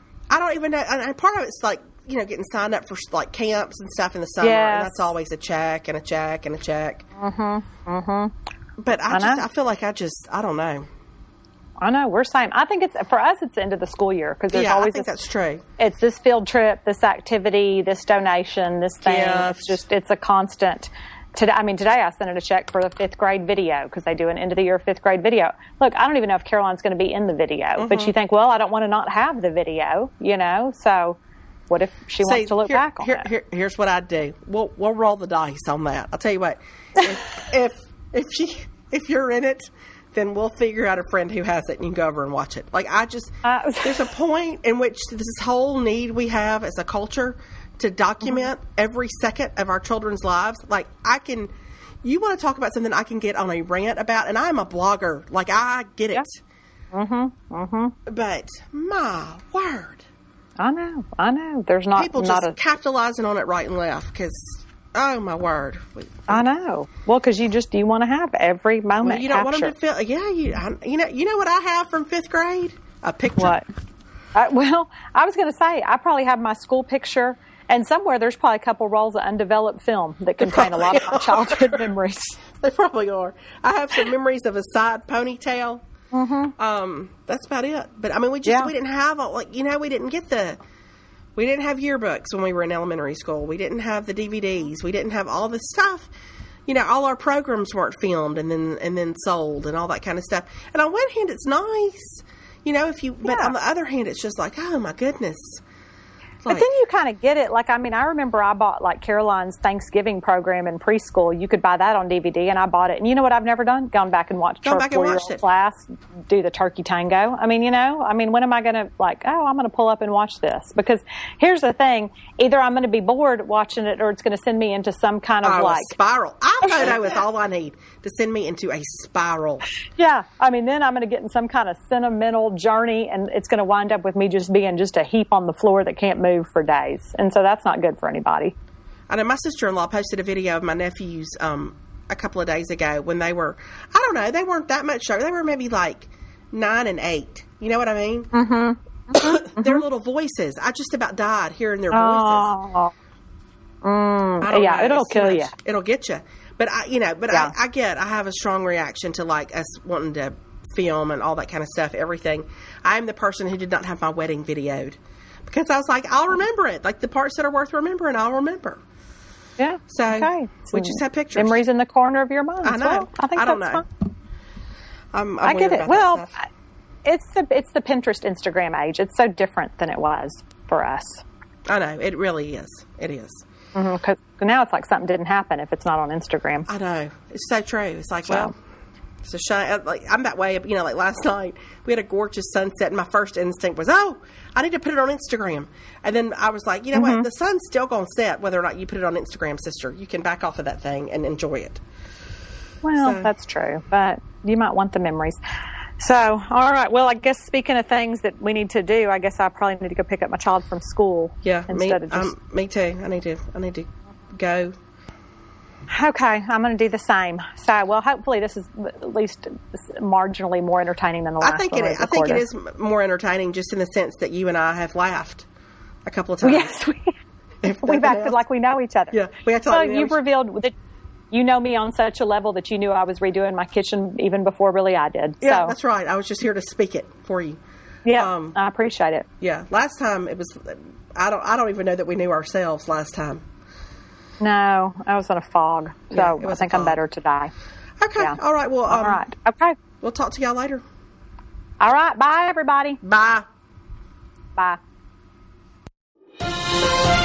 I don't even know. And part of it's like, you know, getting signed up for like camps and stuff in the summer. Yes. And that's always a check and a check and a check. Mm-hmm. Mm-hmm. But I, I just, know. I feel like I just, I don't know. I know, we're same. I think it's, for us, it's the end of the school year because there's yeah, always I think this, that's true. It's this field trip, this activity, this donation, this thing. Yeah. It's just, it's a constant. Today, I mean, today I sent in a check for the fifth grade video because they do an end of the year fifth grade video. Look, I don't even know if Caroline's going to be in the video, mm-hmm. but you think, well, I don't want to not have the video, you know? So what if she See, wants to look here, back on here, it? Here, here's what I'd do. We'll we'll roll the dice on that. I'll tell you what. if if if, she, if you're in it, then we'll figure out a friend who has it and you can go over and watch it. Like, I just, Uh, there's a point in which this whole need we have as a culture to document mm-hmm. every second of our children's lives. Like, I can, you want to talk about something I can get on a rant about, and I'm a blogger. Like, I get it. Yeah. Mm-hmm. Mm-hmm. But, my word. I know. I know. There's not, People not just a, capitalizing on it right and left because, oh, my word. I know. Well, because you just, you want to have every moment Well, you don't captured. want them to feel, yeah, you, I, you know, you know what I have from fifth grade? A picture. What? Uh, well, I was going to say, I probably have my school picture, and somewhere there's probably a couple rolls of undeveloped film that contain a lot of my childhood memories. They probably are. I have some memories of a side ponytail. Mm-hmm. Um, that's about it. But I mean, we just Yeah. we didn't have all, like, you know, we didn't get the we didn't have yearbooks when we were in elementary school. We didn't have the D V Ds. We didn't have all this stuff. You know, all our programs weren't filmed and then and then sold and all that kind of stuff. And on one hand, it's nice. You know, if you, but Yeah. on the other hand, it's just like, oh my goodness. But then you kind of get it. Like, I mean, I remember I bought like Caroline's Thanksgiving program in preschool. You could buy that on D V D, and I bought it. And you know what I've never done? Gone back and watched Gone her back and watched four-year-old it. class do the turkey tango. I mean, you know, I mean, when am I going to like, oh, I'm going to pull up and watch this? Because here's the thing. Either I'm going to be bored watching it, or it's going to send me into some kind of Oh, like, a spiral. iPhoto is all I need to send me into a spiral. yeah. I mean, then I'm going to get in some kind of sentimental journey, and it's going to wind up with me just being just a heap on the floor that can't move for days. And so that's not good for anybody. I know my sister-in-law posted a video of my nephews um, a couple of days ago when they were, I don't know, they weren't that much younger. They were maybe like nine and eight. You know what I mean? Mm-hmm. mm-hmm. Their little voices. I just about died hearing their voices. Oh, mm, yeah, know, it'll it's too kill you. much. It'll get you. But I, you know, but Yeah. I, I get, I have a strong reaction to like us wanting to film and all that kind of stuff, everything. I'm the person who did not have my wedding videoed because I was like, I'll remember it. Like the parts that are worth remembering, I'll remember. Yeah. So okay. we just have pictures. Memories in the corner of your mind. I know. Well, I think I don't that's know. fine. I'm, I'm I get weird it. about Well, that stuff. it's the it's the Pinterest, Instagram age. It's so different than it was for us. I know. It really is. It is. Because now it's like something didn't happen if it's not on Instagram. I know. It's so true. It's like, So. well, it's a shame. Like, I'm that way. You know, like last night, we had a gorgeous sunset, and my first instinct was, oh, I need to put it on Instagram. And then I was like, you know Mm-hmm. what? The sun's still going to set whether or not you put it on Instagram, sister. You can back off of that thing and enjoy it. Well, So. that's true, but you might want the memories. So, all right. Well, I guess speaking of things that we need to do, I guess I probably need to go pick up my child from school. Yeah, me, Instead of just. um, me too. I need to. I need to go. Okay, I'm going to do the same. So, well, hopefully this is at least marginally more entertaining than the last I think one it. we I think it recorded. is m- more entertaining, just in the sense that you and I have laughed a couple of times. Yes, we, If we've nothing acted else. like we know each other. Yeah, we act like Well, we know you've each- revealed that you know me on such a level that you knew I was redoing my kitchen even before really I did. Yeah, so, that's right. I was just here to speak it for you. Yeah, Um, I appreciate it. Yeah, last time it was. I don't. I don't even know that we knew ourselves last time. No, I was in a fog, so Yeah, it I was a think I'm fog. better today. Okay. Yeah. All right. Well. Um, All right. Okay. We'll talk to y'all later. All right. Bye, everybody. Bye. Bye.